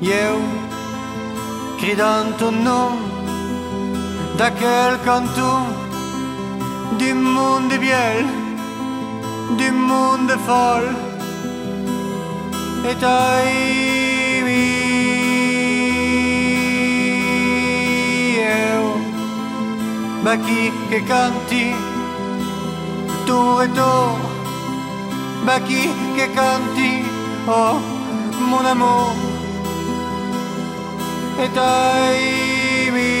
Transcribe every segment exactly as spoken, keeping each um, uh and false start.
eu cridant ton nom d'aquel canton du monde biel, du monde folle, et aimi eu baki che canti tour et tour, baki che canti oh mon amour, et aimi.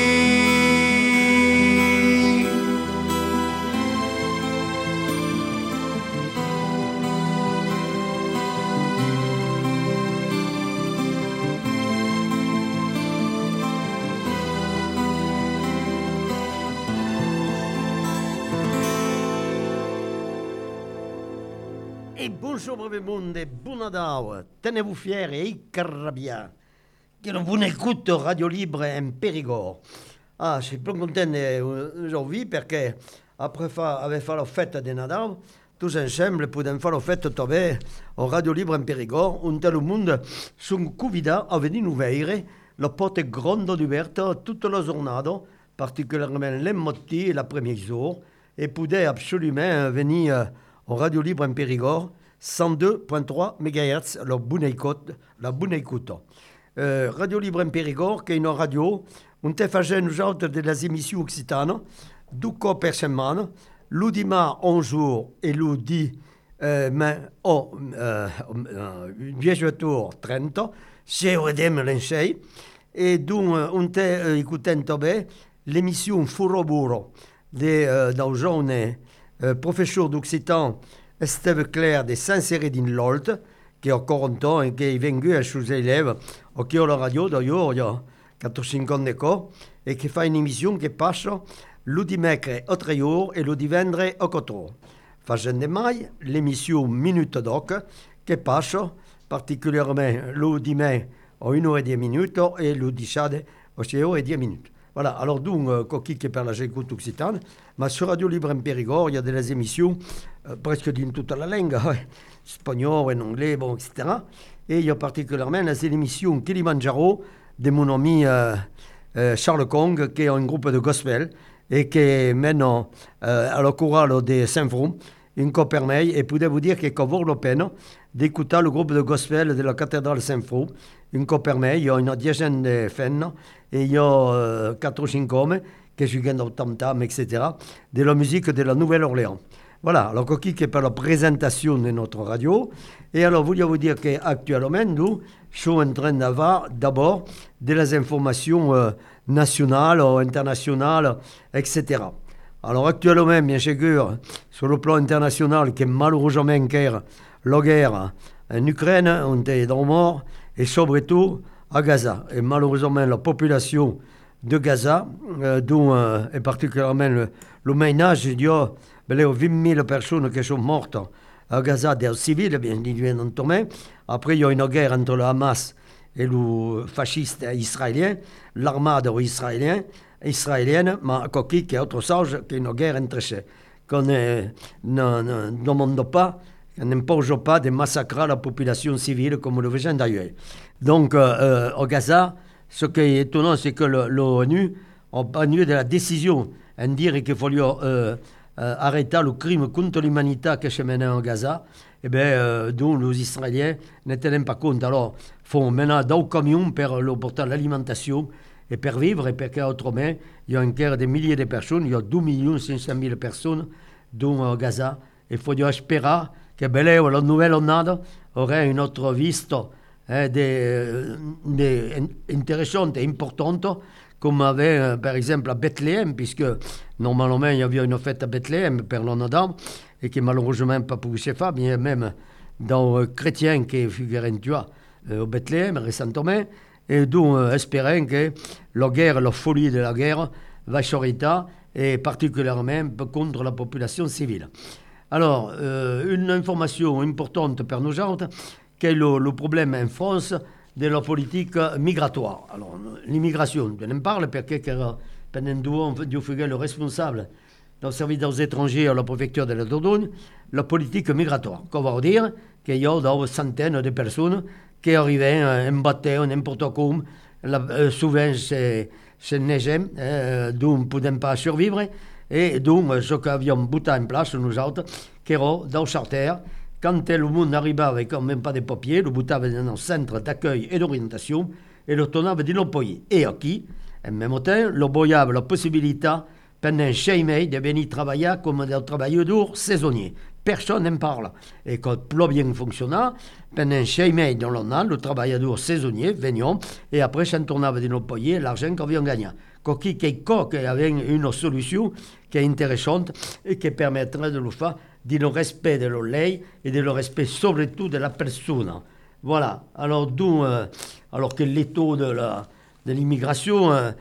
E bonjour brevemonde, bunadau, tenez-vous fiers et carabia. Que vous écoute Radio Libre en Périgord. Ah, je suis plein content aujourd'hui parce que après avoir fait la fête de Nadal, tous ensemble pouvons faire la fête també au Radio Libre en Périgord, où tout le monde sont convidés à venir nous veiller la porte grande ouverte toute la journée, particulièrement les matins et l'après-midi jour, et pouvez absolument venir au Radio Libre en Périgord, cent deux virgule trois mégahertz, la bonne écoute. La bonne écoute. Euh, Radio Libre en Périgord, qui est une radio, on te fait nous autres des émissions occitanes, deux fois par semaine, le dimanche onze jours et le di euh, mais, oh, euh, euh, dix-huit heures trente, c'est au dem l'ensei, et donc on te euh, écouté l'émission Furoburo de euh, d'un jeune euh, professeur d'occitan Esteve Claire de Saint-Cérédine-Lolt, qui a quarante ans et qui est venu à ses élèves au Kio la radio, d'ailleurs, il y a quatre ou cinq ans d'école, et qui fait une émission qui passe le dimanche au treize et le dimanche au quatorze. Faisant de mai, l'émission Minute Doc, qui passe particulièrement le dimanche à une heure et dix minutes et le dimanche à six heures et dix minutes. Voilà, alors donc, euh, coquille qui parle la j'écoute occitane, mais sur Radio Libre en Périgord, il y a des émissions euh, presque d'une toute la langue, espagnol, en anglais, bon, et cetera. Et il y a particulièrement les émissions Kilimanjaro de mon ami euh, euh, Charles Kong, qui est un groupe de gospel et qui mène euh, à la chorale de Saint-Front, une copermeille, et pouvez vous dire qu'il vaut la peine d'écouter le groupe de gospel de la cathédrale Saint-Front, une copermeille, il y a une dizaine de fans, et il y a euh, quatre ou cinq hommes qui jouent au tam-tam, et cetera, de la musique de la Nouvelle-Orléans. Voilà, alors qui est pour la présentation de notre radio. Et alors, voulais vous dire qu'actuellement, nous sommes en train d'avoir d'abord des informations euh, nationales, internationales, et cetera. Alors, actuellement, bien sûr, sur le plan international, qui est malheureusement guerre, la guerre en Ukraine, on est dans mort, et surtout à Gaza. Et malheureusement, la population de Gaza, euh, dont euh, et particulièrement le, le ménage, il y a vingt mille personnes qui sont mortes à Gaza, des civils, bien évidemment. Après, il y a une guerre entre le Hamas et le fasciste israélien, l'armade israélienne, israélienne, mais qui est autre chose qu'une guerre entre eux. Qu'on ne, ne, ne demande pas, qu'on n'impose pas de massacrer la population civile comme le faisait d'ailleurs. Donc, euh, au Gaza, ce qui est étonnant, c'est que l'ONU a annulé de la décision en dire qu'il fallait euh, euh, arrêter le crime contre l'humanité qui se menait en Gaza. Eh bien, euh, dont les Israéliens n'étaient même pas compte. Alors, ils font maintenant deux camions pour leur porter l'alimentation et pour vivre, et parce qu'autrement, il y a encore des milliers de personnes, il y a deux millions cinq cent mille personnes dans Gaza. Il faut espérer que belle, la nouvelle année aurait une autre viste hein, des, des intéressante et importante, comme avait euh, par exemple à Bethléem, puisque normalement il y avait une fête à Bethléem pour l'Anadam, et qui malheureusement pas pu se faire, bien même dans les euh, chrétiens qui figurent euh, au Bethléem récemment, et donc euh, espérant que la guerre, la folie de la guerre va s'arrêter, et particulièrement contre la population civile. Alors, euh, une information importante pour nous autres, qu'est le, le problème en France de la politique migratoire. Alors, l'immigration, je n'en parle parce que pendant deux ans, je suis le responsable d'un service des étrangers à la préfecture de la Dordogne, la politique migratoire. Qu'on va dire qu'il y a des centaines de personnes qui arrivaient, un bateau, n'importe comment. La, euh, souvent, c'est, c'est neigeait, euh, d'où on ne pouvait pas survivre. Et donc, ce qu'avions bouté en place, nous autres, qui étaient dans le charter, quand le monde arrivait avec même pas de papiers, le boutait dans un centre d'accueil et d'orientation, et le tournait de nos pays. Et aquí, en même temps, le boyait la possibilité, pendant six mois, de venir travailler comme des travailleurs saisonniers. Personne n'en parle. Et quand plus bien fonctionnait, pendant six mois dans l'an, le travailleur saisonnier venaient, et après, s'en tournait de nos pays, l'argent qu'on avait gagné. Coquille qui avait une solution qui est intéressante et qui permettrait de le faire du respect de la loi et du respect surtout de la personne. Voilà. Alors, d'où, euh, alors que l'état de, la, de l'immigration, euh,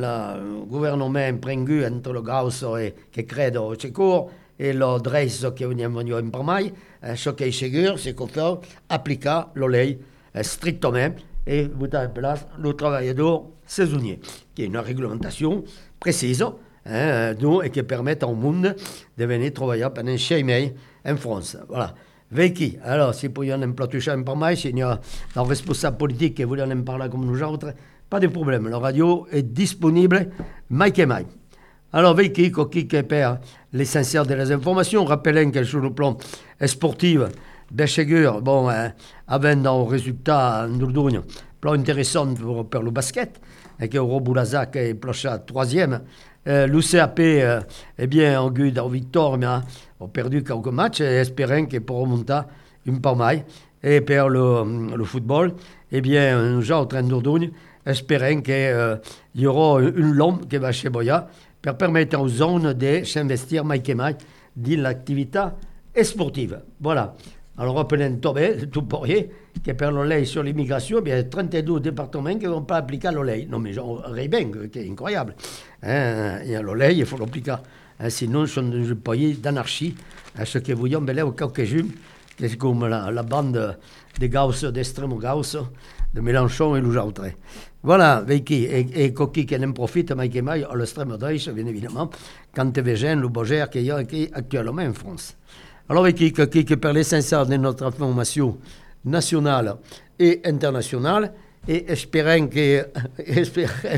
le gouvernement a pris entre le Gauss et qui crée au secours et le Dreis qui est venu en premier, euh, ce qui est sûr, c'est qu'on fait appliquer la loi euh, strictement et vous avez en place le travailleur saisonnier, qui est une réglementation précise hein, et qui permet au monde de venir travailler pendant six mois en France. Voilà. Vicky, alors, si vous voulez en toucher un peu plus, s'il y a un responsable politique qui voulait en parler comme nous autres, pas de problème. La radio est disponible, Mike et Mike. Alors, Vicky, qui perd l'essentiel des informations, rappelons que sur le plan sportif, bien sûr, bon, euh, avec un résultat en Dordogne, plan intéressant pour, pour le basket, et que Roboulazac est planché troisième. Euh, L'U C A P, euh, eh bien, en guide en victoire, mais hein, a perdu quelques matchs, et espérons qu'il pourra remonter une par maille. Et pour le, le football, eh bien, nous autres en Dordogne, espérons qu'il euh, y aura une lampe qui va chez Boya pour permettre aux zones de s'investir, Mike et Mike, dans l'activité sportive. Voilà. Alors, rappelons Tobé, tout pourrier, qui perd le lait sur l'immigration, il y a trente-deux départements qui ne vont pas appliquer le lait. Non, mais on bien, qui est incroyable. Hein, il y a le lait, il faut l'appliquer. Hein, sinon, c'est un pays d'anarchie. Hein, ce que vous voyez, ben là, au quelques-unes, c'est comme la, la bande de Gauss, d'extrême Gauss, de Mélenchon et les autres. Voilà, Vicky, et, et Coquille qui en profite, Mike et Mike, à l'extrême droite, bien évidemment, quand tu veux le Bogère qu'il y a actuellement en France. Alors, Vicky, qui per l'essentiel de notre information nationale et internationale, et espérons que, espérons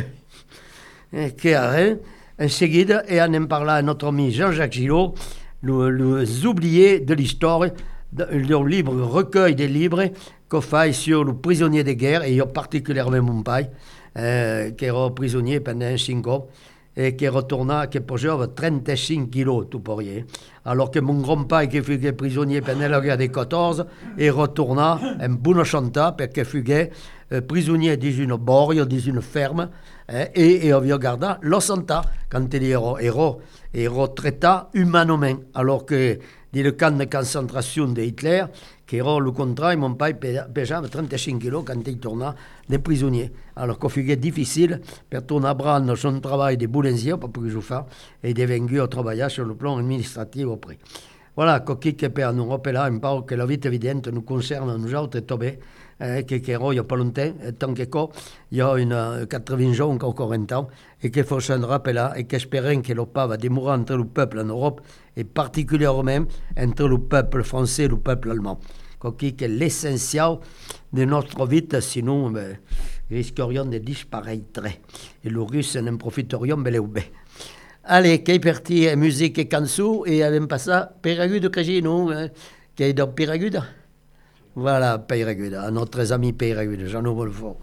que, en seguida, et en en parlant à notre ami Jean-Jacques Gillot, les oubliés de l'histoire, leur livre recueil des livres qu'on fait sur le prisonnier de guerre, et particulièrement mon père, euh, qui era prisonnier pendant cinq ans, et qui retourna, qui pesava trente-cinq kilos, tout pourrier. Alors que mon grand-père, qui fut prisonnier pendant la guerre des quatorze, et retourna en Bonachanta, parce qu'il fut euh, prisonnier dans une borgne, dans une ferme, hein, et, et avait gardé la santé quand il era, era, era traité humainement. Alors que dans le camp de concentration de Hitler, qui era le contraire, mon père pesava trente-cinq kilos quand il tourna des prisonniers. Alors qu'il fut difficile pour tourner à prendre son travail de boulanger, pour que je fasse, et de venir travailler sur le plan administratif auprès. Voilà, coquille qui peut nous rappeler un peu que la vie évidente nous concerne, nous autres, Tobé, eh, qui est il n'y a pas longtemps, tant que quoi, il y a une quatre-vingts ans, encore quarante ans, et qu'il faut se rappeler, et qu'espérons que le pas va démourir entre le peuple en Europe, et particulièrement entre le peuple français et le peuple allemand. Coquille qui est l'essentiel de notre vie, sinon, ben, risquerions de disparaître. Et le russe n'en profiterions, ben, ben. Allez, qui est parti, musique et canso, et allons passer Péragude Casino, hein, qui est dans Péragude. Voilà, Péragude, notre ami Péragude, j'en ouvre le fort.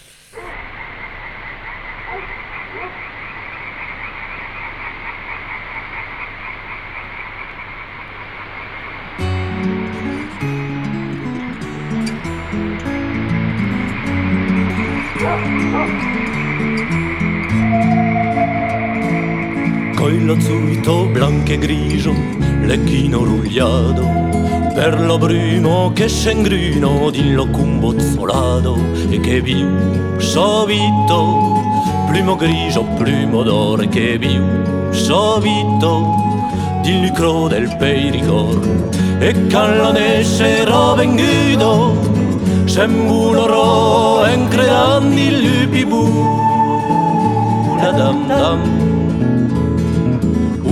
Coi lo zuito bianco e grigio, lecchino rugliato, per lo brumo che scengruno di lo cumbozzolato, e che viu sovito, plumo grigio, plumo d'oro, che viu sovito, di lucro del pericor, e callonesce venguto, sembuloro en credandi lupi bu, da dam dam.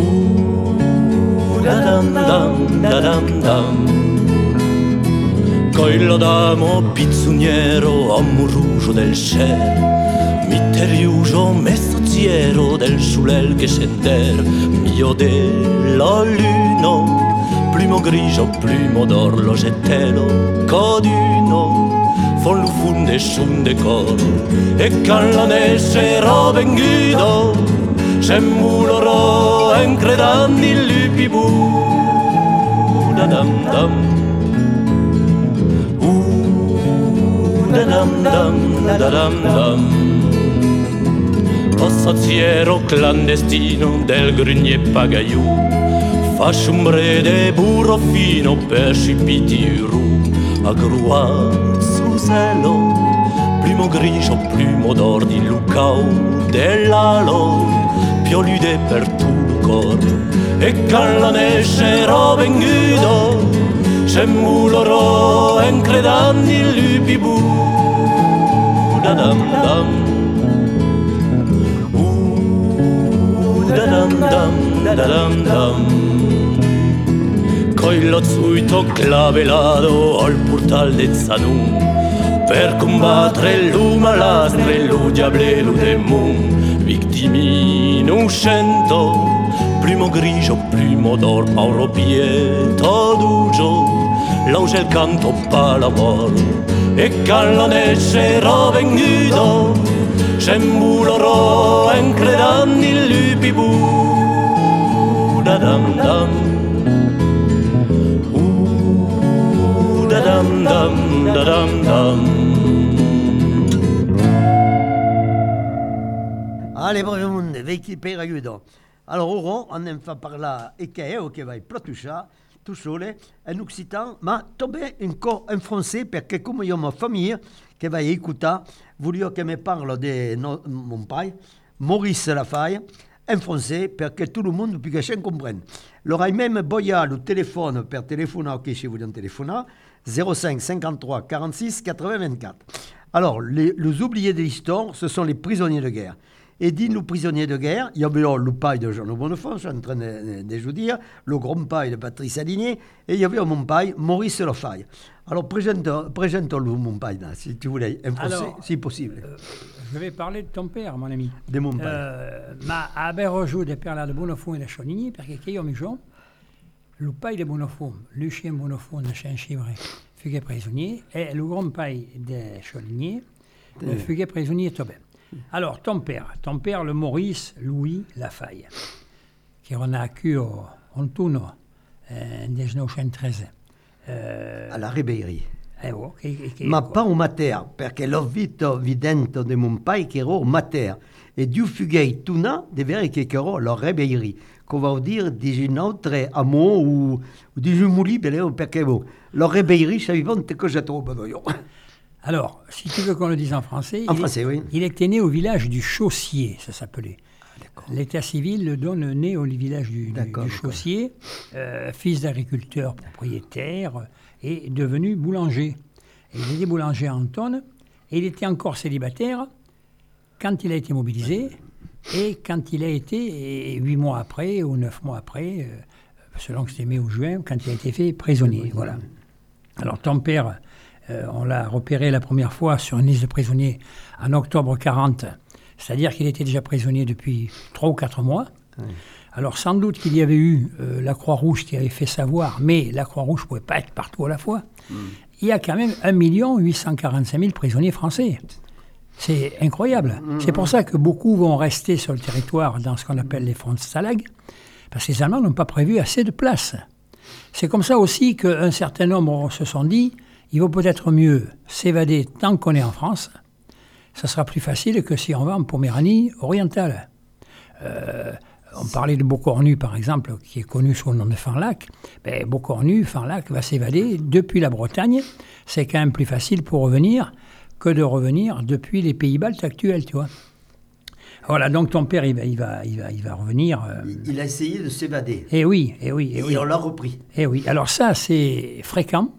Da dam dam da dam dam, Coilo d'amo pizzuniero, amo rouge del cielo, misterioso messaggiero del soleil che scender, mio della luna, plumo grigio, plumo d'orlogetelo, coduno, fon lu funde sunde cor, e can la nessero venguido, c'è muloro encredanni lupi bu, da dam dam. Dam dam dam dam. Passazziero clandestino del grugnier pagaiù, fasciumbre de burro fino per scipiti ru, a grua sul cielo, plumo grigio, plumo d'or di lucao dell'alo, piolude per tu cor, e can la nescero vengudo, c'è muloro encredanni lupi bu, da dam dam, uh, da dam dam, da dam dam. Coi lo zuito clavelato al portal de Zanun, per combattere l'umalastre e lo diablelo del moon, vittimi innocento, plumo grigio, plumo d'or, pauro pieto d'ugio, l'auge il canto palamor, e can la nessero vengudo, c'è muloro encredanni lupi bu, da dam dam, uh, da dam dam, da dam dam. Allez, Bremonde, vecchi per aiuto. Alors, ora on fa parlar e che è o che vai platuccia, tout sole, en occitan, ma també encore en français, perché come io ho ma famiglia che va écouter, voglio che mi parlo di no, mon pai, Maurice Lafaille, en français, perché tout le monde puisse comprendre. L'aurai même boya le téléphone per téléphone, ok, si vous voulez téléphoner, zéro cinq cinquante-trois quarante-six quatre-vingts vingt-quatre. Alors, les, les oubliés de l'histoire, ce sont les prisonniers de guerre. Et dit nos prisonniers de guerre, il y avait le paille de Jean Bonnefond, je suis en train de, de vous dire, le grand paille de Patrice Aligné, et il y avait mon paille, Maurice Lafaille. Alors, présente-le, présente-le, mon paille, là, si tu voulais, en français, Alors, si possible. Euh, je vais parler de ton père, mon ami. De mon paille. Euh, ma aberrojo de Perla de Bonnefond et de Chonigny, parce que io mi giù, le paille de Bonnefond, le chien Bonnefond de Saint-Chivré, fut prisonnier, et le grand paille de Chonigny, euh, fut prisonnier Tobin. Alors, ton père, ton père, le Maurice Louis Lafaille, qui est nacu au Ontuno en millenovecentotreize. Euh, a la Ribéry. Eh oh, che, che, Ma pas au mater, perché l'ho visto vidente de mon pai che ero mater. E Dio fugei tuna de veri che ero la Ribéry. Che vuol dire di un altro amore o di un mouli, perché la Ribéry, c'est vivant que je trouve io. Alors, si tu veux qu'on le dise en français, en il, français est, oui. il était né au village du Chaussier, ça s'appelait. Ah, l'état civil le donne né au village du, du, du Chaussier, euh, fils d'agriculteur propriétaire et devenu boulanger. Et il était boulanger à Antonne et il était encore célibataire quand il a été mobilisé et quand il a été, huit mois après ou neuf mois après, euh, selon que c'était mai ou juin, quand il a été fait prisonnier. Voilà. Alors ton père... Euh, on l'a repéré la première fois sur une liste de prisonniers en octobre quarante, c'est-à-dire qu'il était déjà prisonnier depuis trois ou quatre mois. Oui. Alors sans doute qu'il y avait eu euh, la Croix-Rouge qui avait fait savoir, mais la Croix-Rouge ne pouvait pas être partout à la fois. Mm. Il y a quand même un million huit cent quarante-cinq mille prisonniers français. C'est incroyable. Mm. C'est pour ça que beaucoup vont rester sur le territoire dans ce qu'on appelle les Frontstalag, parce que les Allemands n'ont pas prévu assez de place. C'est comme ça aussi qu'un certain nombre se sont dit il vaut peut-être mieux s'évader tant qu'on est en France. Ça sera plus facile que si on va en Poméranie orientale. Euh, on parlait de Beaucornu, par exemple, qui est connu sous le nom de Fanlac. Ben, Beaucornu, Fanlac va s'évader depuis la Bretagne. C'est quand même plus facile pour revenir que de revenir depuis les pays baltes actuels, tu vois. Voilà, donc ton père, il va, il va, il va, il va revenir. Euh... Il a essayé de s'évader. Eh oui, eh oui. Eh et oui. on l'a repris. Eh oui, alors ça, c'est fréquent.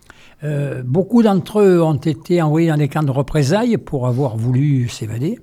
Euh, beaucoup d'entre eux ont été envoyés dans des camps de représailles pour avoir voulu s'évader.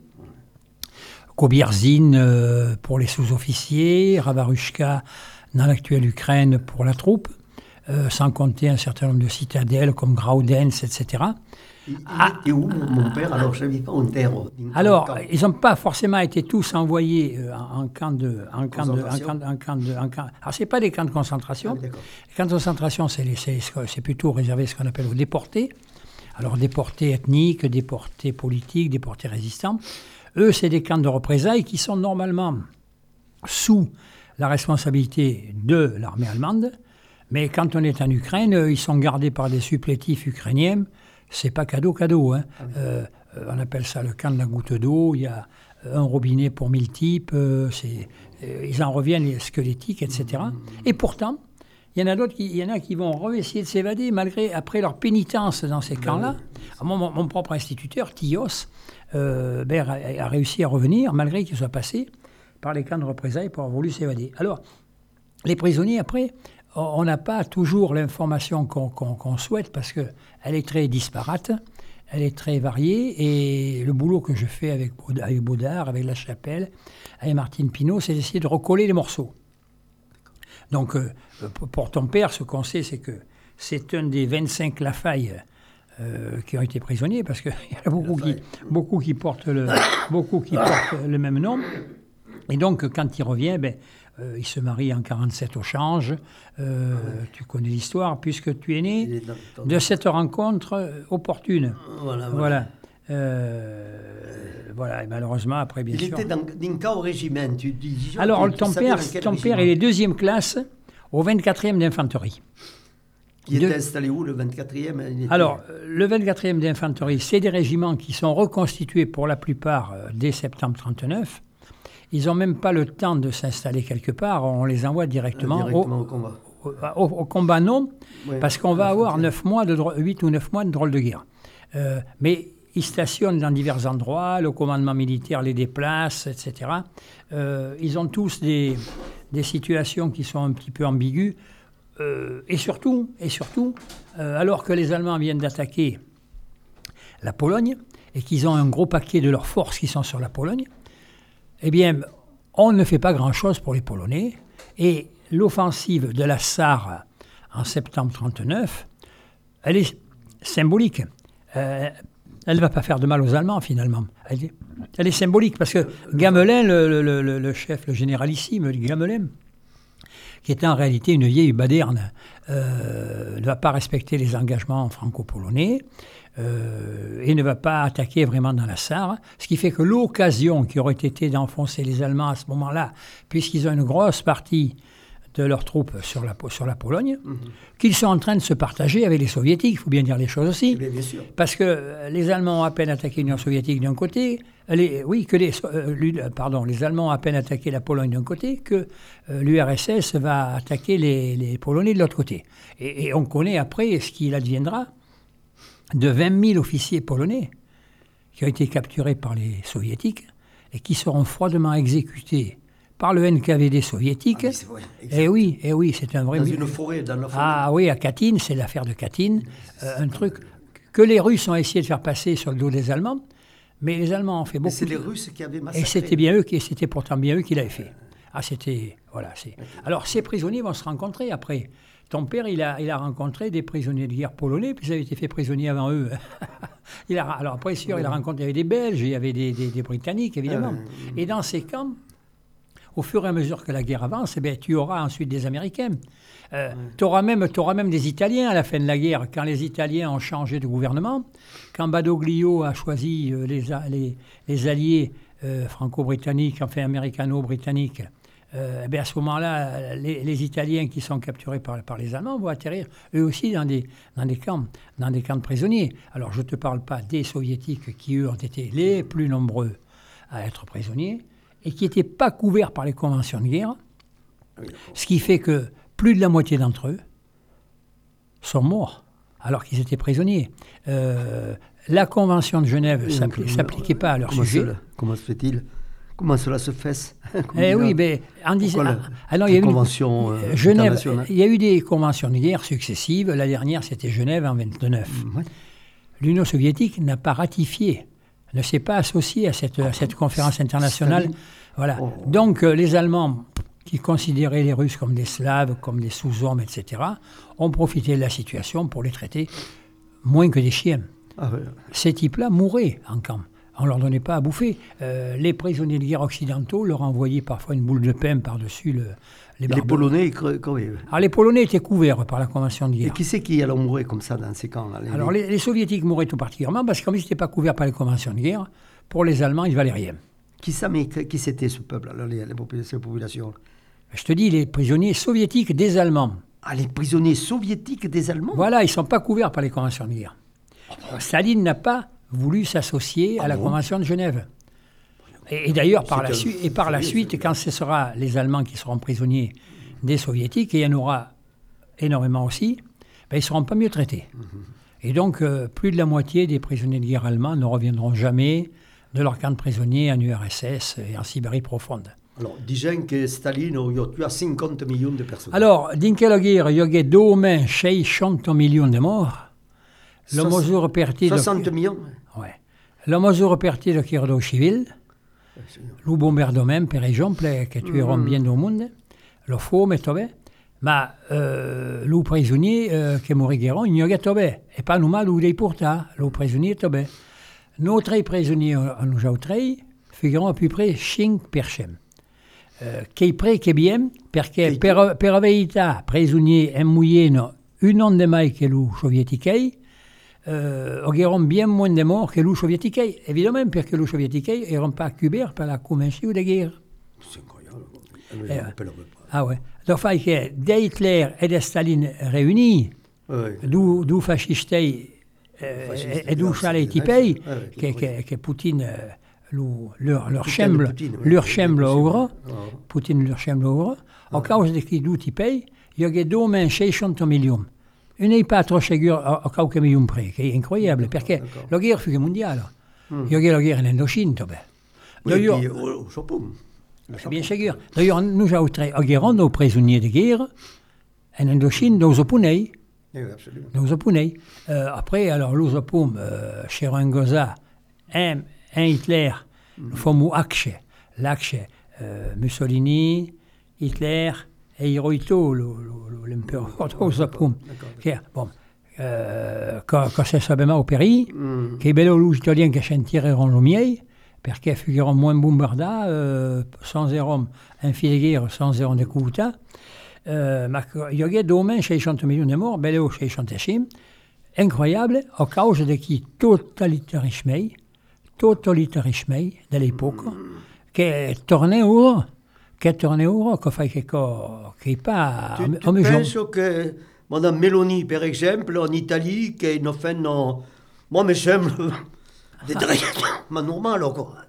Kobierzine euh, pour les sous-officiers, Ravarushka dans l'actuelle Ukraine pour la troupe. euh, sans compter un certain nombre de citadelles comme Graudenz, et cetera. Il, il ah, était où, mon père? Alors, je ne savais pas en terre. Alors, camp. Ils n'ont pas forcément été tous envoyés euh, en, en camp de... En camp de, en camp, en camp de en camp, alors, ce n'est pas des camps de concentration. Ah, les camps de concentration, c'est, les, c'est, c'est plutôt réservé à ce qu'on appelle aux déportés. Alors, déportés ethniques, déportés politiques, déportés résistants. Eux, c'est des camps de représailles qui sont normalement sous la responsabilité de l'armée allemande. Mais quand on est en Ukraine, ils sont gardés par des supplétifs ukrainiens. C'est pas cadeau, cadeau. Hein. Ah oui. euh, on appelle ça le camp de la goutte d'eau. Il y a un robinet pour mille types. Euh, c'est, euh, ils en reviennent les squelettiques, et cetera. Mmh. Et pourtant, il y en a d'autres qui, il y en a qui vont essayer de s'évader malgré, après leur pénitence dans ces camps-là. Mmh. Mon, mon propre instituteur, Thios, euh, ben, a, a réussi à revenir malgré qu'il soit passé par les camps de représailles pour avoir voulu s'évader. Alors, les prisonniers, après... On n'a pas toujours l'information qu'on, qu'on, qu'on souhaite parce qu'elle est très disparate, elle est très variée. Et le boulot que je fais avec, avec Baudard, avec La Chapelle, avec Martine Pinault, c'est d'essayer de recoller les morceaux. Donc, euh, pour ton père, ce qu'on sait, c'est que c'est un des vingt-cinq Lafaille euh, qui ont été prisonniers parce qu'il y en a beaucoup qui, beaucoup, qui portent le, beaucoup qui portent le même nom. Et donc, quand il revient, ben, Euh, il se marie en quarante-sept au Change. Euh, ouais. Tu connais l'histoire, puisque tu es né dans, dans... de cette rencontre opportune. Voilà. Voilà. Voilà. Euh, voilà. Et malheureusement, après, bien il sûr... Il était dans, d'un cas au régiment. Tu dis, Alors, tu, ton, tu père, ton père, il est deuxième classe au vingt-quatrième d'infanterie. Qui était de... installé où, le vingt-quatrième? Était... Alors, le vingt-quatrième d'infanterie, c'est des régiments qui sont reconstitués pour la plupart euh, dès septembre trente-neuf. Ils n'ont même pas le temps de s'installer quelque part. On les envoie directement, directement au, au combat. Au, au, au combat, non, oui, parce qu'on va avoir neuf mois de dro- huit ou neuf mois de drôle de guerre. Euh, mais ils stationnent dans divers endroits, le commandement militaire les déplace, et cetera. Euh, ils ont tous des, des situations qui sont un petit peu ambiguës. Euh, et surtout, et surtout euh, alors que les Allemands viennent d'attaquer la Pologne et qu'ils ont un gros paquet de leurs forces qui sont sur la Pologne, eh bien, on ne fait pas grand-chose pour les Polonais. Et l'offensive de la Sarre en septembre trente-neuf, elle est symbolique. Euh, elle ne va pas faire de mal aux Allemands, finalement. Elle est, elle est symbolique, parce que Gamelin, le, le, le, le chef, le généralissime Gamelin, qui est en réalité une vieille baderne, euh, ne va pas respecter les engagements franco-polonais. Euh, et ne va pas attaquer vraiment dans la Sarre, ce qui fait que l'occasion qui aurait été d'enfoncer les Allemands à ce moment-là, puisqu'ils ont une grosse partie de leurs troupes sur la, sur la Pologne, mmh. qu'ils sont en train de se partager avec les Soviétiques, il faut bien dire les choses aussi, bien, bien sûr. Parce que les Allemands ont à peine attaqué l'Union soviétique d'un côté, les, oui, que les, euh, pardon, les Allemands ont à peine attaqué la Pologne d'un côté, que euh, l'U R S S va attaquer les, les Polonais de l'autre côté. Et, et on connaît après ce qu'il adviendra de vingt mille officiers polonais qui ont été capturés par les soviétiques et qui seront froidement exécutés par le N K V D soviétique. Ah, vrai, et oui, et oui, c'est un vrai... Dans une forêt, dans la forêt. Ah oui, à Katyn, c'est l'affaire de Katyn, euh, un truc que les Russes ont essayé de faire passer sur le dos des Allemands, mais les Allemands ont fait beaucoup... Mais c'est les Russes qui avaient massacré. Et c'était bien eux qui, c'était pourtant bien eux qui l'avaient fait. Ah, c'était... Voilà, c'est... Alors, ces prisonniers vont se rencontrer après. Ton père, il a, il a rencontré des prisonniers de guerre polonais, puis ils avaient été fait prisonniers avant eux. il a, alors après, sûr, il a rencontré il y avait des Belges, il y avait des, des, des Britanniques, évidemment. Euh, et dans ces camps, au fur et à mesure que la guerre avance, eh bien, tu auras ensuite des Américains. Euh, ouais. Tu auras même, t'auras même des Italiens à la fin de la guerre, quand les Italiens ont changé de gouvernement, quand Badoglio a choisi euh, les, les, les alliés euh, franco-britanniques, enfin américano-britanniques. Euh, ben à ce moment-là, les, les Italiens qui sont capturés par, par les Allemands vont atterrir eux aussi dans des, dans, des camps, dans des camps de prisonniers. Alors je ne te parle pas des Soviétiques qui, eux, ont été les plus nombreux à être prisonniers et qui n'étaient pas couverts par les conventions de guerre, ce qui fait que plus de la moitié d'entre eux sont morts alors qu'ils étaient prisonniers. Euh, la convention de Genève ne s'appli- s'appliquait pas à leur comment sujet. Cela, comment se fait-il Comment cela se fait Eh oui, mais en disant. La, alors, il y a eu convention euh, Genève. Il y a eu des conventions de guerre successives. La dernière, c'était Genève en vingt-neuf. Mmh, ouais. L'Union soviétique n'a pas ratifié, ne s'est pas associée à cette, à cette conférence internationale. Voilà. Oh. Donc, euh, les Allemands, qui considéraient les Russes comme des Slaves, comme des sous-hommes, et cetera, ont profité de la situation pour les traiter moins que des chiens. Ah ouais. Ces types-là mouraient en camp. On ne leur donnait pas à bouffer. Euh, les prisonniers de guerre occidentaux leur envoyaient parfois une boule de pain par-dessus le, les Les Polonais, ils crevaient. Alors les Polonais étaient couverts par la Convention de guerre. Et qui c'est qui alors mourait comme ça dans ces camps-là? les... Alors les, les Soviétiques mouraient tout particulièrement parce que comme ils n'étaient pas couverts par les Conventions de guerre, pour les Allemands, ils ne valaient rien. Qui, ça, mais, qui c'était ce peuple, alors, les, les populations, les populations? Je te dis, les prisonniers soviétiques des Allemands. Ah, les prisonniers soviétiques des Allemands? Voilà, ils ne sont pas couverts par les Conventions de guerre. Oh, Staline n'a pas voulu s'associer ah à la bon Convention de Genève. Et, et d'ailleurs, par, la, su- et par la suite, quand ce sera les Allemands qui seront prisonniers des Soviétiques, et il y en aura énormément aussi, ben, ils ne seront pas mieux traités. Mm-hmm. Et donc, euh, plus de la moitié des prisonniers de guerre allemands ne reviendront jamais de leur camp de prisonniers en U R S S et en Sibérie profonde. Alors, disons que Staline a tué cinquante millions de personnes. Alors, dans quella guerra il y a due seicento milioni di morti. La misura partita... soixante millions? Oui. La misura partita da guerra civile, le bombardement, per esempio, che tueront mm. bien du monde, le fome, vabbè, ma euh, le prisonnier euh, che morirono, il y a vabbè, e pas numai lui dei porta, le prisonnier, vabbè. Nos tre prisonniers, nous autres, figurons à peu près cinque per cento. Uh, che è pre che bien, perché per, per la verità, prisonniers in moyenne, un an de mai che lui sovietici, uh, auront bien moins de morts que lui sovietici. Évidemment, perché lui sovietici n'erano pas couverts par la Convention de guerre. C'est incroyable. Eh, ah ouais. Donc, fait que d'Hitler et de Staline réunis, ouais. d'où, d'où fascistes euh, et d'où Charles Tipei, que, que, que Poutine... Euh, leur, leur chambre, leur chambre au gros, Poutine leur chambre au gros, a causa di chi tutti pay, il y a due seicento milioni. E non è pas trop sicuro a qualche milione pre, che è incroyable, perché la guerra fu mondiale. Il y a la guerra in Indochine, beh. D'ailleurs, au Japon. Bien sûr. D'ailleurs, nous avons nos prisonniers de guerre en Indochine, dans le Japonais. Dans le Japonais. Après, alors, le Japon, chez Rangoza, un un Hitler, mm. le fameux Axe, l'Axe, euh, Mussolini, Hitler et Hirohito, l'empereur du Japon. Bon, euh, quand, quand c'est simplement au Péri, mm. che bello gli italiani che sentirono lo miei, perché furono moins bombardati, euh, sans errore, un fil de guerre, sans errore de couta. Euh, ma il y a due seicento milioni di morti, bello seicentesimo, incroyable, a causa di chi totalitarisme, totalitarisme dell'epoca, che torna ora, che torna ora, che fa che che pas tu, tu penso che Madame Meloni, per esempio, in Italia, che non fanno, moi mi sembra, ma normale ancora.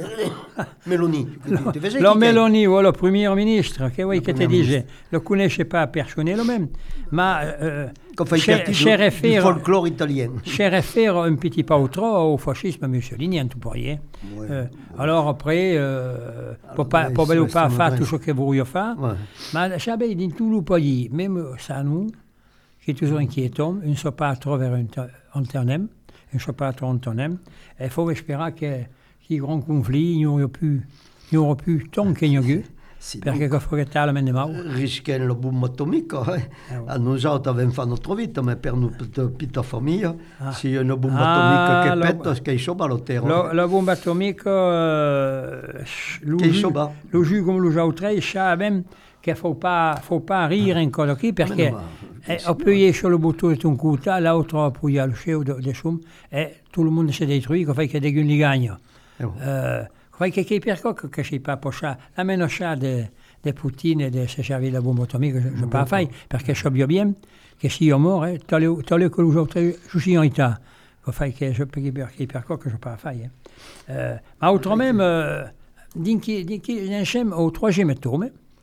Meloni, la Meloni, voilà, premier ministre, che vuoi che ti dice, lo conosce pas personnellement, ma euh, c'è réfère folklore italien. C'è réfère un petit peu trop au fascisme mussolinien, tu pourrais. Ouais, euh, ouais. Alors après, euh, pour pas pour pas pas faire tout ce que vous voulez faire, mais j'avais dans tout le pays, même ça nous, qui est toujours inquiétant, on ne soit pas trop vers un tonem, on ne soit pas trop un tonem, il faut espérer que i grandi conflitti non avrà più, non avrà più tant che non più, perché che fa che tale me ne mau. Rischiano la bomba atomica, eh? Ah, noi già abbiamo fatto notre vita, ma per una piccola famiglia, ah. se c'è una bomba ah, atomica che petta, che scioba la terra. La, la bomba atomica, uh, che scioba? Lo giù come lo già savem che faut pas, faut pas rire in quello qui, perché eh, appuyer sur le bouton de ton couteau, l'autre appuyer le chef de, de chum, et tout le monde se détruit, qu'on fait que des gueules les gagnent. Euh, crois que quelqu'un que que je sais pas pour ça la menace de de Poutine et de se servir la bombe atomique je ne pas faire parce que je sais bien que si on mort t'as le t'as le que aujourd'hui je suis en état qu'on fait que je peux dire qu'il per quoi que je pas faire euh mais autrement dinki dinki un schéma au troisième tour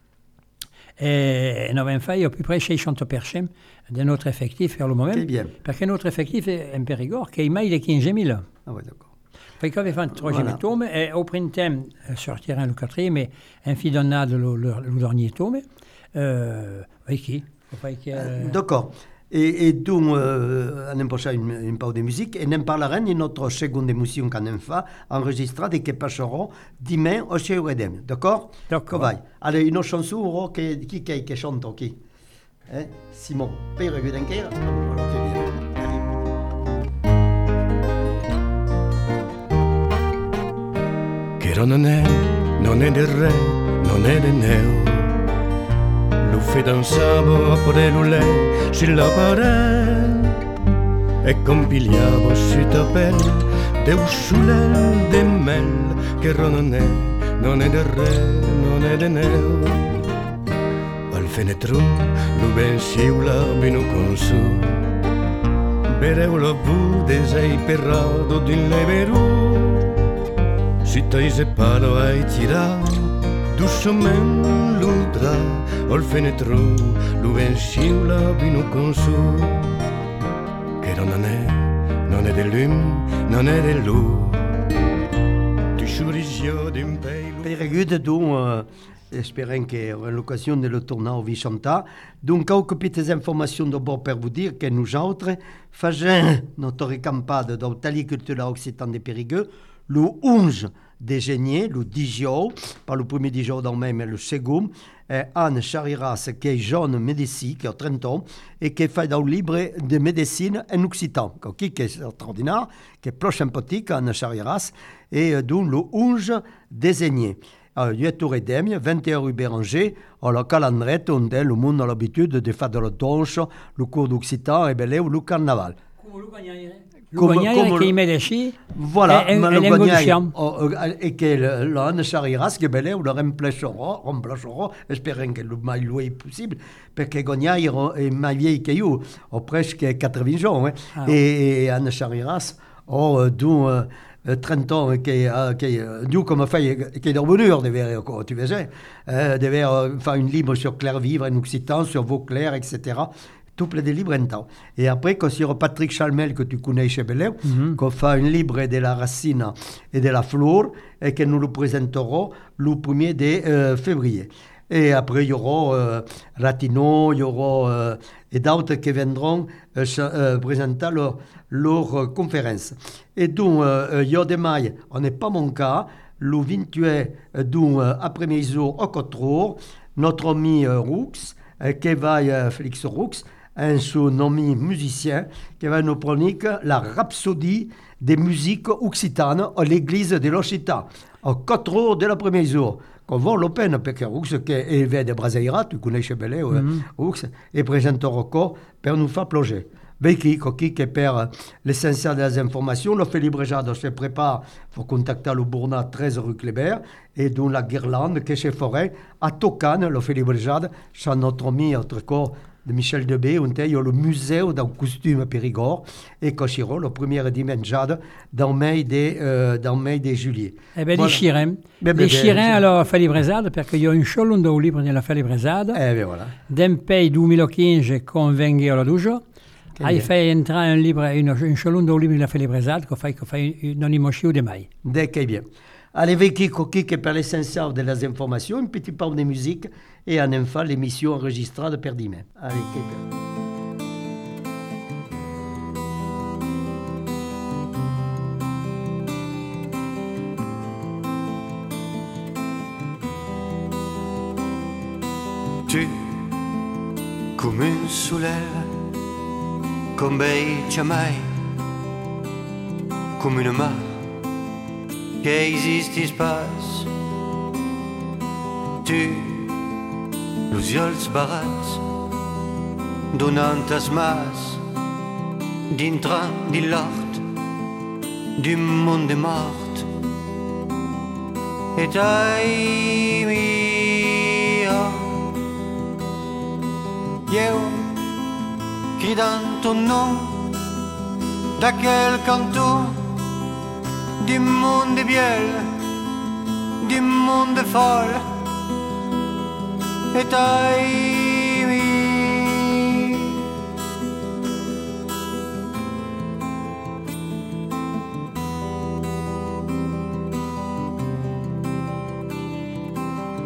et nous avons fait à peu près seicento per cento de notre effectif vers le moment parce que notre effectif est en Périgord qui est mai de quinze mille. Ah ouais, d'accord. Fait qu'on avait fait un troisième voilà. tome, et au printemps sortira le quatrième, et infidonnade le, le, le dernier tome. Euh, qui euh, D'accord. Et, et donc, euh, on a une, une pause de musique et on parlera de notre seconde émission qu'on a fait, enregistrée et qui passera demain au chez Redem. D'accord? D'accord. Allez, une chanson qui, qui, qui, qui chante qui? Eh? Simon, Pérégude anche? Allora, che viene. Che non è, non è del re, non è del neo. Lo fait dansavo a por el ulé, si la pared. E compigliavo si tapel, de usulel de mel, che non è, non è del re, non è del neo. Al fenetro, lo ben siula vino con su. Bereu la vu desei perrado din leveru. Si taise palo ai tira, doucement l'udra, al fenetro, lo ben siula vino con su. Che non è, non è del lum, non è del lu. Tu churisio d'un peilu. Pérégude, donc, euh, espérons qu'à l'occasion de le tournant au Vicenta. Donc, quelques petites informations d'abord pour vous dire que nous autres faisons notre campagne d'Hôtellerie culturelle occitane de Périgueux le onze de juillet, le dix jours, pas le premier dix jours dans même, mais le second. Et Anne Chariras, qui est jeune médecin, qui a trente ans, et qui fait un livre de médecine en occitan, qui est extraordinaire, qui est plus sympathique, Anne Chariras, et donc le onze de juillet. Il est au Redem, vingt et un rue Béranger, à la calendrette, où le monde a l'habitude de faire de la danse, le cours d'occitan, et belé, ou le carnaval. Lugagnare che i medici voilà, e, ma e Lugagnare e che l'Anne Chariras che belle lo remplacerò, remplacerò, speriamo che le mai lui possible, perché Lugagnare è mai vieille che io, ho presque quatre-vingts ans, eh, ah. e, e Anne Chariras ho donc euh, trente ans, che, uh, che uh, nous comme fait, qui est revenu de vers, tu sais, euh, de vers euh, faire une livre sur Clair Vivre en occitan, sur Vauclair, et cetera. Tout plein de livres en temps. Et après, quand sur Patrick Chalmel, que tu connais chez Beleu, mm-hmm. qu'on fait un livre de la racine et de la flore, et que nous le présenterons le premier de euh, février. Et après, il y aura euh, Ratino, il y aura euh, et d'autres qui viendront euh, euh, présenter leur, leur euh, conférence. Et donc, euh, il y a des mailles, on n'est pas mon cas, le vingt-huit donc, euh, après-midi au quatre heures, notre ami euh, Roux, euh, qui va, euh, Félix Roux, un son ami musicien qui va nous prendre la rhapsodie des musiques occitanes à l'église de l'Occitane, à quatre heures de l'après-midi. Qu'on voit le peine, parce que Roux, qui est élevé de Brazaïra, tu connais chez Belé, mm-hmm. Roux, et présentera encore pour nous faire plonger. Becky, qui qui perd l'essentiel des informations, le Philippe Brejade se prépare, il faut contacter le Bournat treize rue Kléber, et dans la Guirlande, qui est chez Forêt, à Tocane, le Philippe Brejade, c'est notre ami, notre corps, de Michel Debé, où il y a le musée d'un costume Périgord, et Cochiro, le premier dimanche dans le mai de, euh, dans mai de juillet. Eh bien, voilà. Les Chirins. Les Chirins, alors, Fali Bresade, parce qu'il y a une chose au livre de la Fali Bresade. Eh bien, voilà. D'un pays duemilaquinze con Venghi alla Dujo. Hai fait entrer un livre, une, une chalonde au livre de la Fali Bresade, che fa, che fa non imoscio de mai. Dès que bien. Allez, Vicky, Coquille, qui est par l'essentiel de les informations, une petite part de musique, et en enfin l'émission enregistrée de Perdime. Allez, Kate. Tu, come un soleil, come bei mai, come una mar che esiste space. Tu, los ulls barats, donant as mas, dintre di l'art, du monde mort. Et ai mia, io, cridant ton nom, d'aquel canton, du monde biel, du monde folle, et ai mi.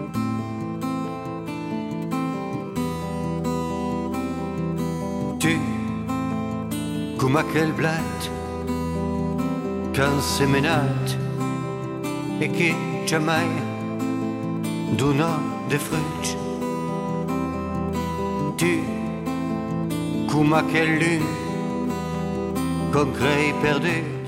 Tu come aquel blat can semenat e che jamais dona de fruits. Tu, come aquel lune qu'on crée perdu